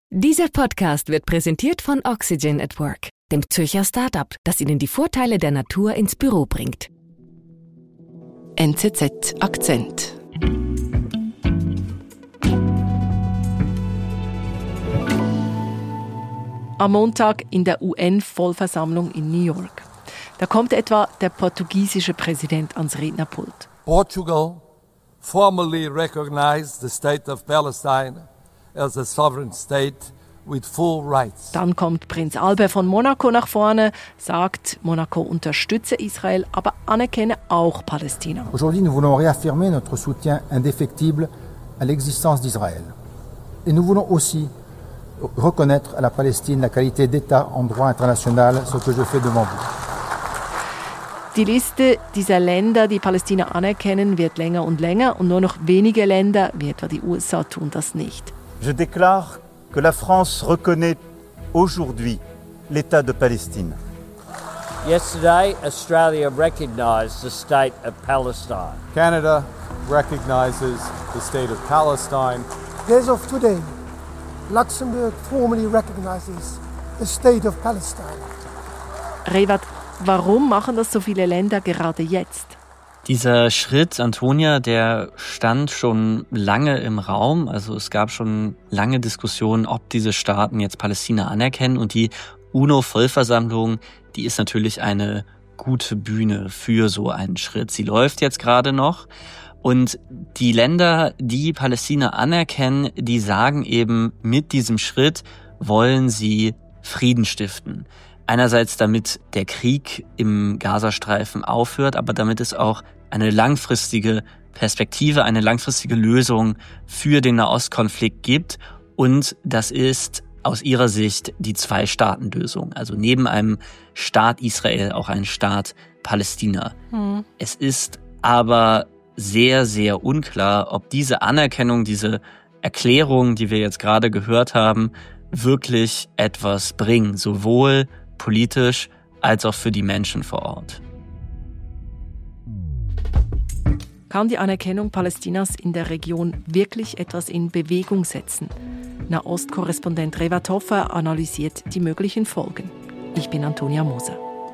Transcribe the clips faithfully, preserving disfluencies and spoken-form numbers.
Dieser Podcast wird präsentiert von Oxygen at Work, dem Zürcher Start-up, das Ihnen die Vorteile der Natur ins Büro bringt. N Z Z Akzent. Am Montag in der U N-Vollversammlung in New York. Da kommt etwa der portugiesische Präsident ans Rednerpult. Portugal formally recognized the state of Palestine as a sovereign state with full rights. Dann kommt Prinz Albert von Monaco nach vorne, sagt, Monaco unterstütze Israel, aber anerkenne auch Palästina. Aujourd'hui, nous voulons réaffirmer notre soutien indéfectible à l'existence d'Israël. Et nous voulons aussi reconnaître à la Palestine la qualité d'État en droit international, ce que je fais devant vous. Die Liste dieser Länder, die Palästina anerkennen, wird länger und länger und nur noch wenige Länder, wie etwa die U S A, tun das nicht. Je déclare que la France reconnaît aujourd'hui l'État de Palestine. Yesterday, Australia recognized the state of Palestine. Canada recognizes the state of Palestine. As of today, Luxembourg formally recognizes the state of Palestine. Revat, warum machen das so viele Länder gerade jetzt? Dieser Schritt, Antonia, der stand schon lange im Raum. Also es gab schon lange Diskussionen, ob diese Staaten jetzt Palästina anerkennen. Und die UNO-Vollversammlung, die ist natürlich eine gute Bühne für so einen Schritt. Sie läuft jetzt gerade noch. Und die Länder, die Palästina anerkennen, die sagen eben, mit diesem Schritt wollen sie Frieden stiften. Einerseits, damit der Krieg im Gazastreifen aufhört, aber damit es auch eine langfristige Perspektive, eine langfristige Lösung für den Nahostkonflikt gibt. Und das ist aus ihrer Sicht die Zwei-Staaten-Lösung. Also neben einem Staat Israel auch ein Staat Palästina. Hm. Es ist aber sehr, sehr unklar, ob diese Anerkennung, diese Erklärung, die wir jetzt gerade gehört haben, wirklich etwas bringen. Sowohl politisch als auch für die Menschen vor Ort. Kann die Anerkennung Palästinas in der Region wirklich etwas in Bewegung setzen? Nahost-Korrespondent Revat Hoffer analysiert die möglichen Folgen. Ich bin Antonia Moser.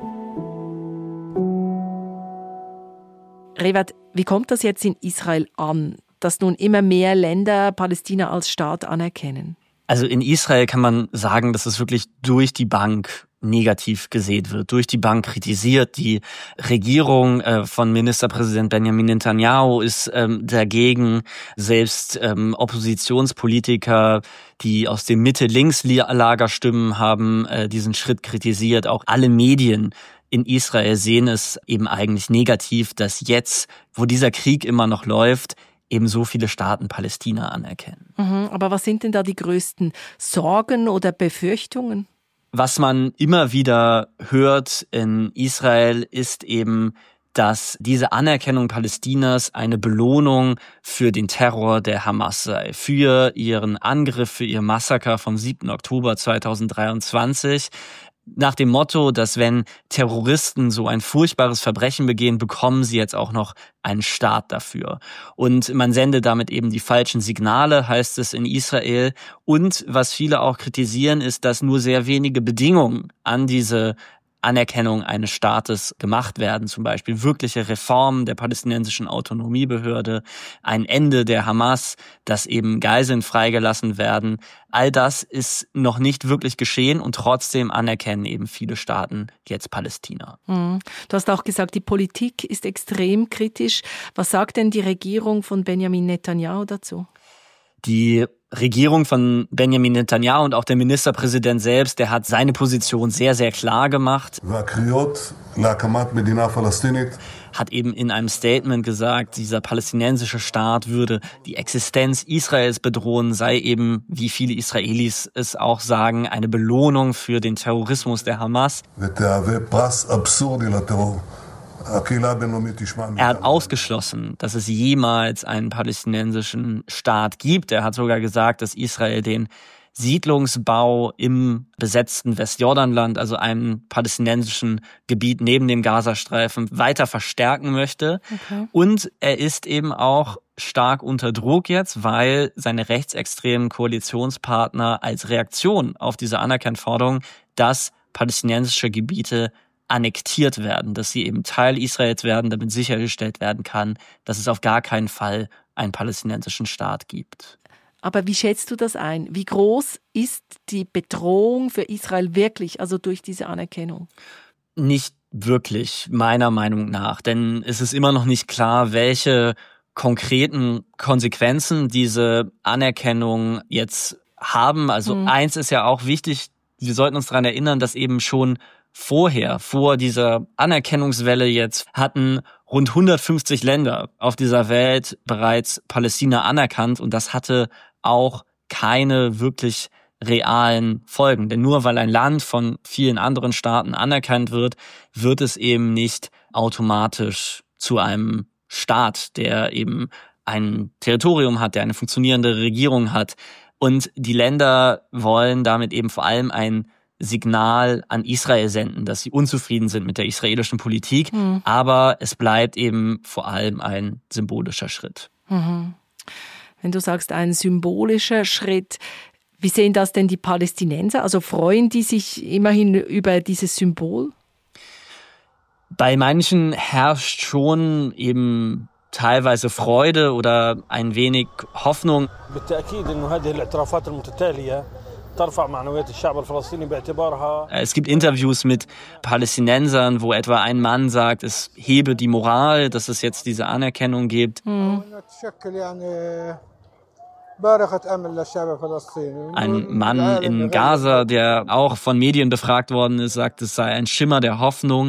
Revat, wie kommt das jetzt in Israel an, dass nun immer mehr Länder Palästina als Staat anerkennen? Also in Israel kann man sagen, dass es wirklich durch die Bank negativ gesehen wird, durch die Bank kritisiert. Die Regierung äh, von Ministerpräsident Benjamin Netanyahu ist ähm, dagegen. Selbst ähm, Oppositionspolitiker, die aus dem Mitte-Links-Lager stimmen, haben äh, diesen Schritt kritisiert. Auch alle Medien in Israel sehen es eben eigentlich negativ, dass jetzt, wo dieser Krieg immer noch läuft, eben so viele Staaten Palästina anerkennen. Mhm, aber was sind denn da die größten Sorgen oder Befürchtungen? Was man immer wieder hört in Israel ist eben, dass diese Anerkennung Palästinas eine Belohnung für den Terror der Hamas sei, für ihren Angriff, für ihr Massaker vom siebten Oktober zweitausenddreiundzwanzig. Nach dem Motto, dass wenn Terroristen so ein furchtbares Verbrechen begehen, bekommen sie jetzt auch noch einen Staat dafür. Und man sendet damit eben die falschen Signale, heißt es in Israel. Und was viele auch kritisieren, ist, dass nur sehr wenige Bedingungen an diese Anerkennung eines Staates gemacht werden, zum Beispiel wirkliche Reformen der palästinensischen Autonomiebehörde, ein Ende der Hamas, dass eben Geiseln freigelassen werden. All das ist noch nicht wirklich geschehen und trotzdem anerkennen eben viele Staaten jetzt Palästina. Mhm. Du hast auch gesagt, die Politik ist extrem kritisch. Was sagt denn die Regierung von Benjamin Netanyahu dazu? Die Regierung von Benjamin Netanyahu und auch der Ministerpräsident selbst, der hat seine Position sehr, sehr klar gemacht. Hat eben in einem Statement gesagt, dieser palästinensische Staat würde die Existenz Israels bedrohen, sei eben, wie viele Israelis es auch sagen, eine Belohnung für den Terrorismus der Hamas. Er hat ausgeschlossen, dass es jemals einen palästinensischen Staat gibt. Er hat sogar gesagt, dass Israel den Siedlungsbau im besetzten Westjordanland, also einem palästinensischen Gebiet neben dem Gazastreifen, weiter verstärken möchte. Okay. Und er ist eben auch stark unter Druck jetzt, weil seine rechtsextremen Koalitionspartner als Reaktion auf diese Anerkennungsforderung, dass palästinensische Gebiete annektiert werden, dass sie eben Teil Israels werden, damit sichergestellt werden kann, dass es auf gar keinen Fall einen palästinensischen Staat gibt. Aber wie schätzt du das ein? Wie groß ist die Bedrohung für Israel wirklich, also durch diese Anerkennung? Nicht wirklich, meiner Meinung nach, denn es ist immer noch nicht klar, welche konkreten Konsequenzen diese Anerkennung jetzt haben. Also mhm. eins ist ja auch wichtig, wir sollten uns daran erinnern, dass eben schon vorher, vor dieser Anerkennungswelle jetzt, hatten rund hundertfünfzig Länder auf dieser Welt bereits Palästina anerkannt und das hatte auch keine wirklich realen Folgen. Denn nur weil ein Land von vielen anderen Staaten anerkannt wird, wird es eben nicht automatisch zu einem Staat, der eben ein Territorium hat, der eine funktionierende Regierung hat. Und die Länder wollen damit eben vor allem ein Signal an Israel senden, dass sie unzufrieden sind mit der israelischen Politik. Mhm. Aber es bleibt eben vor allem ein symbolischer Schritt. Mhm. Wenn du sagst, ein symbolischer Schritt, wie sehen das denn die Palästinenser? Also freuen die sich immerhin über dieses Symbol? Bei manchen herrscht schon eben teilweise Freude oder ein wenig Hoffnung. Es gibt Interviews mit Palästinensern, wo etwa ein Mann sagt, es hebe die Moral, dass es jetzt diese Anerkennung gibt. Hm. Ein Mann in Gaza, der auch von Medien befragt worden ist, sagt, es sei ein Schimmer der Hoffnung.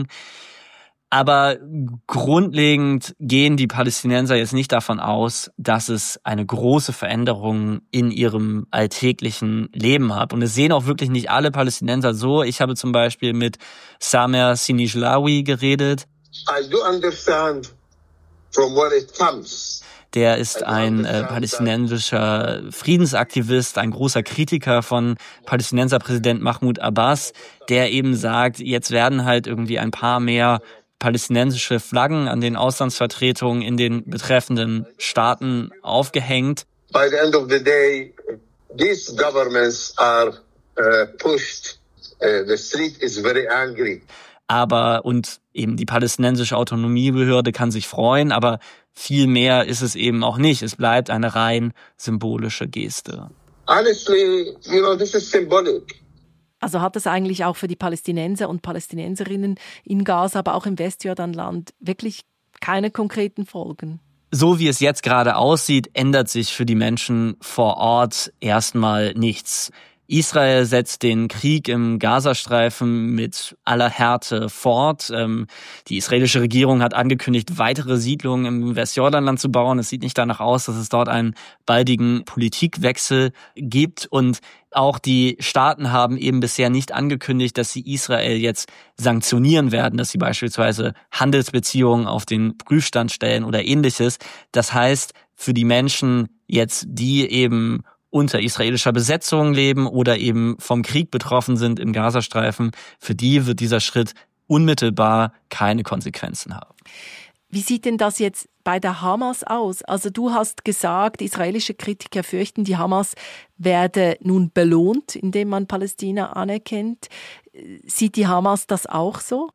Aber grundlegend gehen die Palästinenser jetzt nicht davon aus, dass es eine große Veränderung in ihrem alltäglichen Leben hat. Und es sehen auch wirklich nicht alle Palästinenser so. Ich habe zum Beispiel mit Samer Sinijlawi geredet. I do understand from where it comes. Der ist ein äh, palästinensischer Friedensaktivist, ein großer Kritiker von Palästinenserpräsident Mahmoud Abbas, der eben sagt, jetzt werden halt irgendwie ein paar mehr palästinensische Flaggen an den Auslandsvertretungen in den betreffenden Staaten aufgehängt. By the end of the day, these governments are uh, pushed. Uh, the street is very angry. Aber, und eben die palästinensische Autonomiebehörde kann sich freuen, aber viel mehr ist es eben auch nicht. Es bleibt eine rein symbolische Geste. Honestly, you know, this is symbolic. Also hat das eigentlich auch für die Palästinenser und Palästinenserinnen in Gaza, aber auch im Westjordanland wirklich keine konkreten Folgen? So wie es jetzt gerade aussieht, ändert sich für die Menschen vor Ort erstmal nichts. Israel setzt den Krieg im Gazastreifen mit aller Härte fort. Die israelische Regierung hat angekündigt, weitere Siedlungen im Westjordanland zu bauen. Es sieht nicht danach aus, dass es dort einen baldigen Politikwechsel gibt. Und auch die Staaten haben eben bisher nicht angekündigt, dass sie Israel jetzt sanktionieren werden, dass sie beispielsweise Handelsbeziehungen auf den Prüfstand stellen oder ähnliches. Das heißt, für die Menschen jetzt, die eben unter israelischer Besetzung leben oder eben vom Krieg betroffen sind im Gazastreifen, für die wird dieser Schritt unmittelbar keine Konsequenzen haben. Wie sieht denn das jetzt bei der Hamas aus? Also du hast gesagt, israelische Kritiker fürchten, die Hamas werde nun belohnt, indem man Palästina anerkennt. Sieht die Hamas das auch so?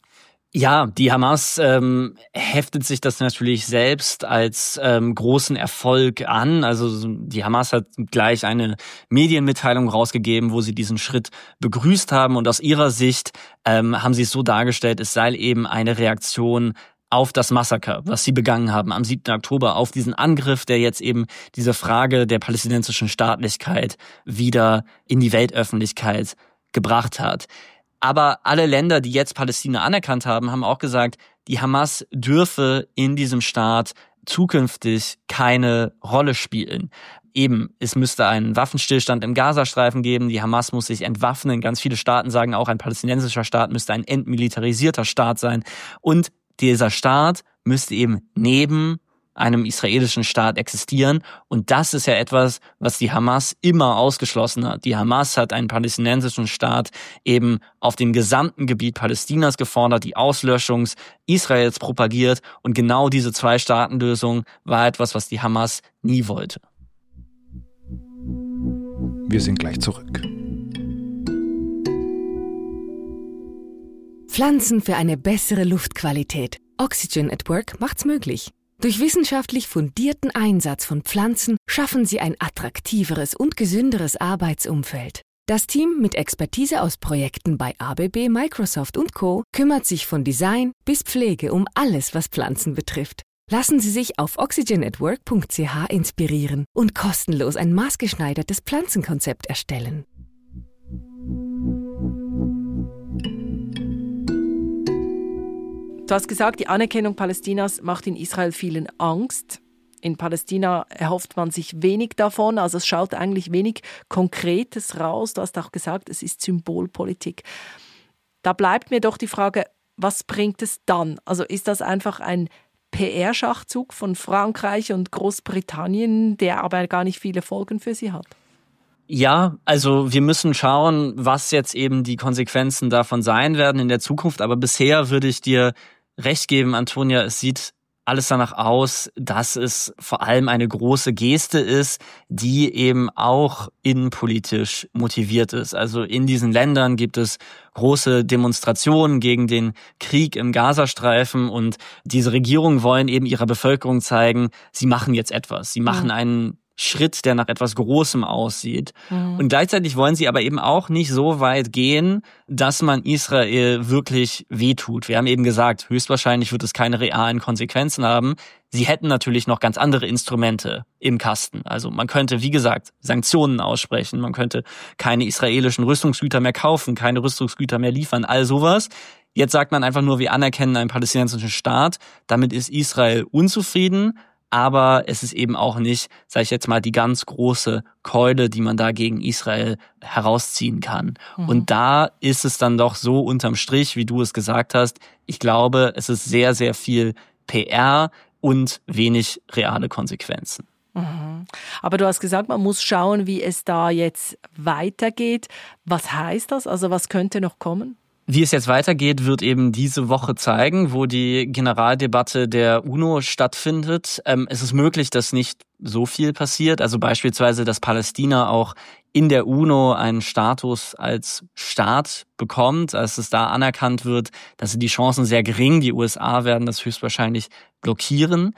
Ja, die Hamas ähm, heftet sich das natürlich selbst als ähm, großen Erfolg an. Also die Hamas hat gleich eine Medienmitteilung rausgegeben, wo sie diesen Schritt begrüßt haben. Und aus ihrer Sicht ähm, haben sie es so dargestellt, es sei eben eine Reaktion auf das Massaker, was sie begangen haben am siebten Oktober, auf diesen Angriff, der jetzt eben diese Frage der palästinensischen Staatlichkeit wieder in die Weltöffentlichkeit gebracht hat. Aber alle Länder, die jetzt Palästina anerkannt haben, haben auch gesagt, die Hamas dürfe in diesem Staat zukünftig keine Rolle spielen. Eben, es müsste einen Waffenstillstand im Gazastreifen geben, die Hamas muss sich entwaffnen. Ganz viele Staaten sagen auch, ein palästinensischer Staat müsste ein entmilitarisierter Staat sein. Und dieser Staat müsste eben neben einem israelischen Staat existieren. Und das ist ja etwas, was die Hamas immer ausgeschlossen hat. Die Hamas hat einen palästinensischen Staat eben auf dem gesamten Gebiet Palästinas gefordert, die Auslöschung Israels propagiert. Und genau diese Zwei-Staaten-Lösung war etwas, was die Hamas nie wollte. Wir sind gleich zurück. Pflanzen für eine bessere Luftqualität. Oxygen at Work macht's möglich. Durch wissenschaftlich fundierten Einsatz von Pflanzen schaffen sie ein attraktiveres und gesünderes Arbeitsumfeld. Das Team mit Expertise aus Projekten bei A B B, Microsoft und Co. kümmert sich von Design bis Pflege um alles, was Pflanzen betrifft. Lassen Sie sich auf oxygen at work punkt c h inspirieren und kostenlos ein maßgeschneidertes Pflanzenkonzept erstellen. Du hast gesagt, die Anerkennung Palästinas macht in Israel vielen Angst. In Palästina erhofft man sich wenig davon, also es schaut eigentlich wenig Konkretes raus. Du hast auch gesagt, es ist Symbolpolitik. Da bleibt mir doch die Frage, was bringt es dann? Also ist das einfach ein P R-Schachzug von Frankreich und Großbritannien, der aber gar nicht viele Folgen für sie hat? Ja, also wir müssen schauen, was jetzt eben die Konsequenzen davon sein werden in der Zukunft. Aber bisher würde ich dir recht geben, Antonia, es sieht alles danach aus, dass es vor allem eine große Geste ist, die eben auch innenpolitisch motiviert ist. Also in diesen Ländern gibt es große Demonstrationen gegen den Krieg im Gazastreifen und diese Regierungen wollen eben ihrer Bevölkerung zeigen, sie machen jetzt etwas. Sie machen ja. einen Schritt, der nach etwas Großem aussieht. Mhm. Und gleichzeitig wollen sie aber eben auch nicht so weit gehen, dass man Israel wirklich wehtut. Wir haben eben gesagt, höchstwahrscheinlich wird es keine realen Konsequenzen haben. Sie hätten natürlich noch ganz andere Instrumente im Kasten. Also man könnte, wie gesagt, Sanktionen aussprechen. Man könnte keine israelischen Rüstungsgüter mehr kaufen, keine Rüstungsgüter mehr liefern, all sowas. Jetzt sagt man einfach nur, wir anerkennen einen palästinensischen Staat. Damit ist Israel unzufrieden. Aber es ist eben auch nicht, sage ich jetzt mal, die ganz große Keule, die man da gegen Israel herausziehen kann. Mhm. Und da ist es dann doch so unterm Strich, wie du es gesagt hast, ich glaube, es ist sehr, sehr viel P R und wenig reale Konsequenzen. Mhm. Aber du hast gesagt, man muss schauen, wie es da jetzt weitergeht. Was heißt das? Also was könnte noch kommen? Wie es jetzt weitergeht, wird eben diese Woche zeigen, wo die Generaldebatte der UNO stattfindet. Ähm, es ist möglich, dass nicht so viel passiert. Also beispielsweise, dass Palästina auch in der UNO einen Status als Staat bekommt, als es da anerkannt wird. Da sind die Chancen sehr gering. Die U S A werden das höchstwahrscheinlich blockieren.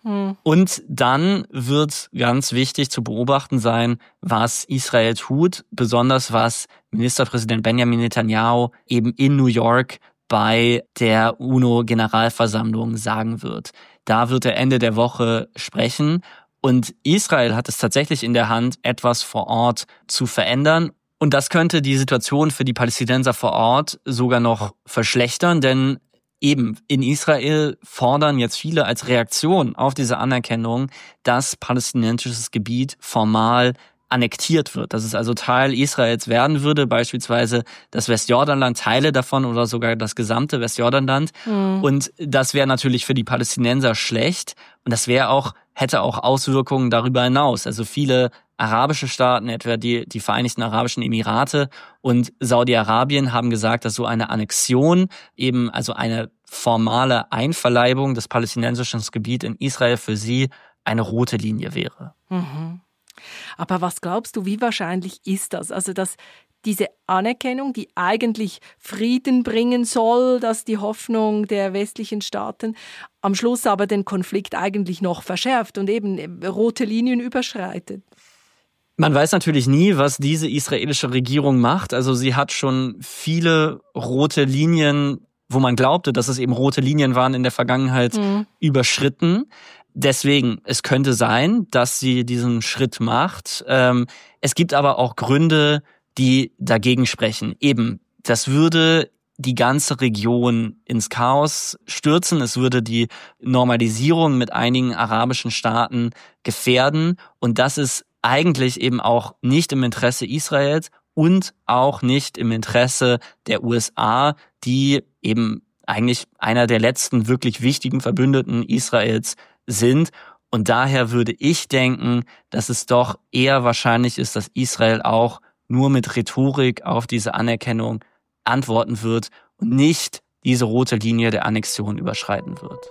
Und dann wird ganz wichtig zu beobachten sein, was Israel tut, besonders was Ministerpräsident Benjamin Netanyahu eben in New York bei der UNO-Generalversammlung sagen wird. Da wird er Ende der Woche sprechen und Israel hat es tatsächlich in der Hand, etwas vor Ort zu verändern. Und das könnte die Situation für die Palästinenser vor Ort sogar noch verschlechtern, denn eben, in Israel fordern jetzt viele als Reaktion auf diese Anerkennung, dass palästinensisches Gebiet formal annektiert wird, dass es also Teil Israels werden würde, beispielsweise das Westjordanland, Teile davon oder sogar das gesamte Westjordanland. Mhm. Und das wäre natürlich für die Palästinenser schlecht und das wäre auch, hätte auch Auswirkungen darüber hinaus. Also viele arabische Staaten, etwa die, die Vereinigten Arabischen Emirate und Saudi-Arabien haben gesagt, dass so eine Annexion, eben also eine formale Einverleibung des palästinensischen Gebiets in Israel für sie eine rote Linie wäre. Mhm. Aber was glaubst du, wie wahrscheinlich ist das? Also, dass diese Anerkennung, die eigentlich Frieden bringen soll, dass die Hoffnung der westlichen Staaten am Schluss aber den Konflikt eigentlich noch verschärft und eben rote Linien überschreitet? Man weiß natürlich nie, was diese israelische Regierung macht. Also sie hat schon viele rote Linien, wo man glaubte, dass es eben rote Linien waren in der Vergangenheit, mhm. überschritten. Deswegen, es könnte sein, dass sie diesen Schritt macht. Ähm, es gibt aber auch Gründe, die dagegen sprechen. Eben, das würde die ganze Region ins Chaos stürzen. Es würde die Normalisierung mit einigen arabischen Staaten gefährden. Und das ist eigentlich eben auch nicht im Interesse Israels und auch nicht im Interesse der U S A, die eben eigentlich einer der letzten wirklich wichtigen Verbündeten Israels sind. Und daher würde ich denken, dass es doch eher wahrscheinlich ist, dass Israel auch nur mit Rhetorik auf diese Anerkennung antworten wird und nicht diese rote Linie der Annexion überschreiten wird.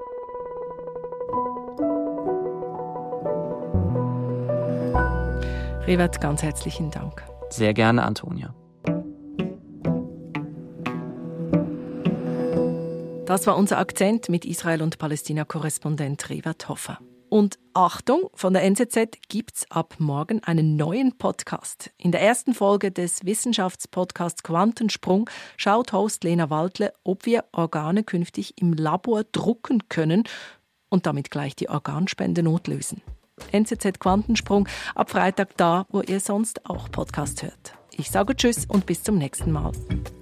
Rewert, ganz herzlichen Dank. Sehr gerne, Antonia. Das war unser Akzent mit Israel- und Palästina-Korrespondent Rewert Hoffer. Und Achtung, von der N Z Z gibt's ab morgen einen neuen Podcast. In der ersten Folge des Wissenschaftspodcasts Quantensprung schaut Host Lena Waldle, ob wir Organe künftig im Labor drucken können und damit gleich die Organspende notlösen. N Z Z Quantensprung ab Freitag da, wo ihr sonst auch Podcast hört. Ich sage Tschüss und bis zum nächsten Mal.